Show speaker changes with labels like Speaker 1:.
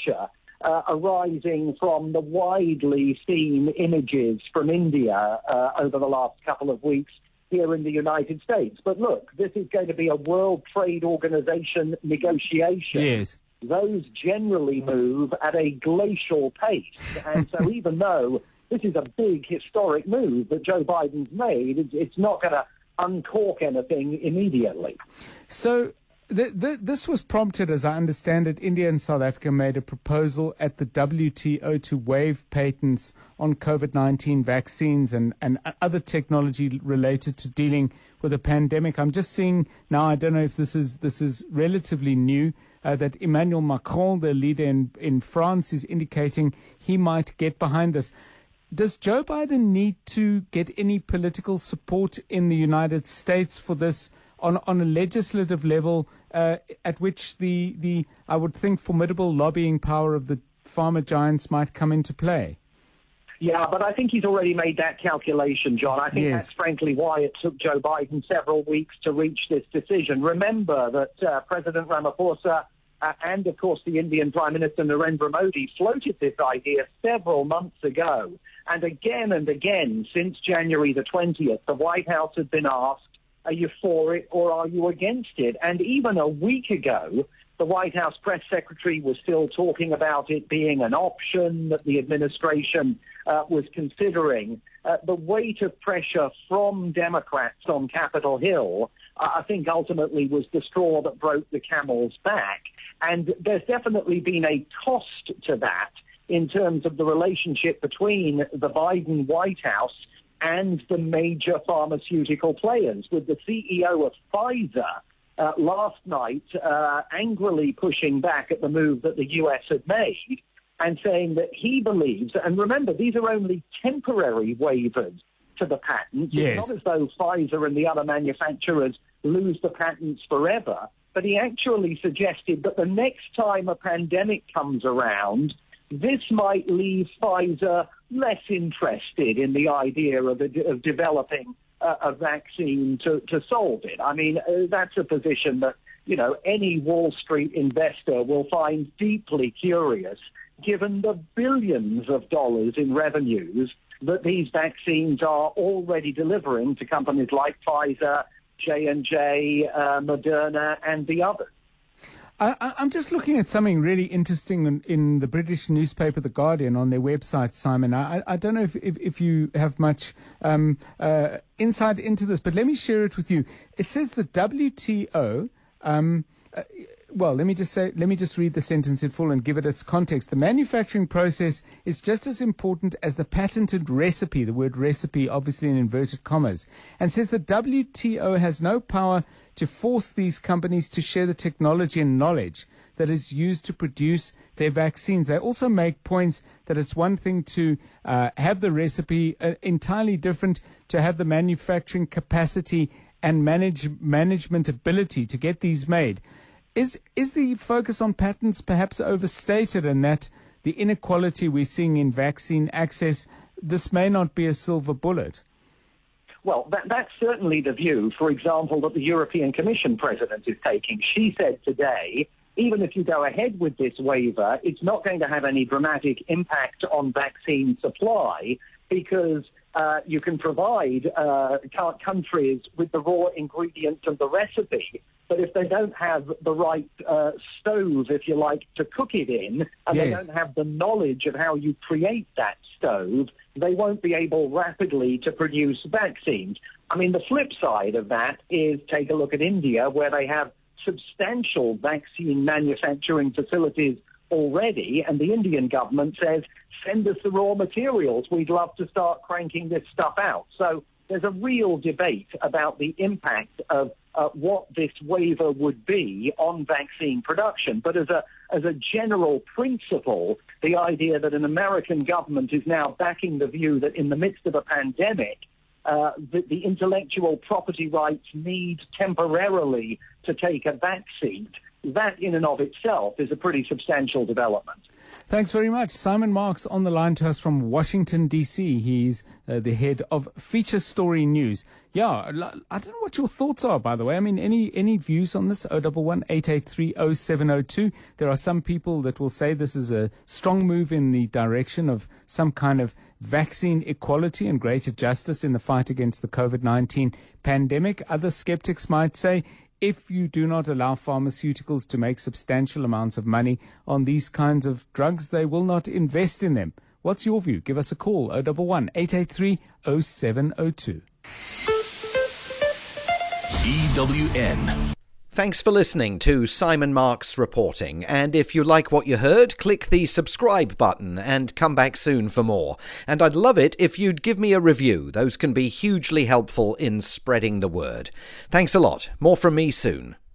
Speaker 1: pressure arising from the widely seen images from India over the last couple of weeks here in the United States. But look, this is going to be a World Trade Organization negotiation.
Speaker 2: Yes.
Speaker 1: Those generally move at a glacial pace. And so even though this is a big historic move that Joe Biden's made, it's not going to uncork anything immediately.
Speaker 2: So this was prompted, as I understand it, India and South Africa made a proposal at the WTO to waive patents on COVID-19 vaccines and other technology related to dealing with the pandemic. I'm just seeing now, I don't know if this is relatively new, that Emmanuel Macron, the leader in France, is indicating he might get behind this. Does Joe Biden need to get any political support in the United States for this on a legislative level, at which the I would think formidable lobbying power of the pharma giants might come into play?
Speaker 1: Yeah, but I think he's already made that calculation, John. I think
Speaker 2: Yes.
Speaker 1: that's frankly why it took Joe Biden several weeks to reach this decision. Remember that President Ramaphosa and, of course, the Indian Prime Minister Narendra Modi floated this idea several months ago. And again, since January the 20th, the White House had been asked, are you for it or are you against it? And even a week ago, the White House press secretary was still talking about it being an option that the administration was considering. The weight of pressure from Democrats on Capitol Hill, I think ultimately was the straw that broke the camel's back. And there's definitely been a cost to that in terms of the relationship between the Biden White House and the major pharmaceutical players, with the CEO of Pfizer last night angrily pushing back at the move that the U.S. had made and saying that he believes, and remember, these are only temporary waivers to the patents.
Speaker 2: Yes.
Speaker 1: It's not as though Pfizer and the other manufacturers lose the patents forever, but he actually suggested that the next time a pandemic comes around, this might leave Pfizer less interested in the idea of developing a vaccine to solve it. I mean, that's a position that, any Wall Street investor will find deeply curious, given the billions of dollars in revenues that these vaccines are already delivering to companies like Pfizer, J&J, Moderna, and the others.
Speaker 2: I'm just looking at something really interesting in the British newspaper, The Guardian, on their website, Simon. I don't know if you have much insight into this, but let me share it with you. It says the WTO, well, let me just read the sentence in full and give it its context. The manufacturing process is just as important as the patented recipe, the word recipe obviously in inverted commas, and says the WTO has no power to force these companies to share the technology and knowledge that is used to produce their vaccines. They also make points that it's one thing to have the recipe, entirely different to have the manufacturing capacity and management ability to get these made. Is the focus on patents perhaps overstated, and that the inequality we're seeing in vaccine access, this may not be a silver bullet?
Speaker 1: Well, that's certainly the view, for example, that the European Commission president is taking. She said today, even if you go ahead with this waiver, it's not going to have any dramatic impact on vaccine supply because you can provide countries with the raw ingredients and the recipe, but if they don't have the right stove, if you like, to cook it in, and
Speaker 2: Yes.
Speaker 1: they don't have the knowledge of how you create that stove, they won't be able rapidly to produce vaccines. I mean, the flip side of that is take a look at India, where they have substantial vaccine manufacturing facilities already, and the Indian government says, send us the raw materials. We'd love to start cranking this stuff out. So there's a real debate about the impact of what this waiver would be on vaccine production. But as a general principle, the idea that an American government is now backing the view that in the midst of a pandemic, the intellectual property rights need temporarily to take a backseat, that in and of itself is a pretty substantial development.
Speaker 2: Thanks very much. Simon Marks on the line to us from Washington, D.C. He's the head of Feature Story News. Yeah, I don't know what your thoughts are, by the way. I mean, any views on this? 011-883-0702. There are some people that will say this is a strong move in the direction of some kind of vaccine equality and greater justice in the fight against the COVID-19 pandemic. Other skeptics might say, if you do not allow pharmaceuticals to make substantial amounts of money on these kinds of drugs, they will not invest in them. What's your view? Give us a call, 011-883-0702.
Speaker 3: EWN. Thanks for listening to Simon Marks Reporting, and if you like what you heard, click the subscribe button and come back soon for more. And I'd love it if you'd give me a review. Those can be hugely helpful in spreading the word. Thanks a lot. More from me soon.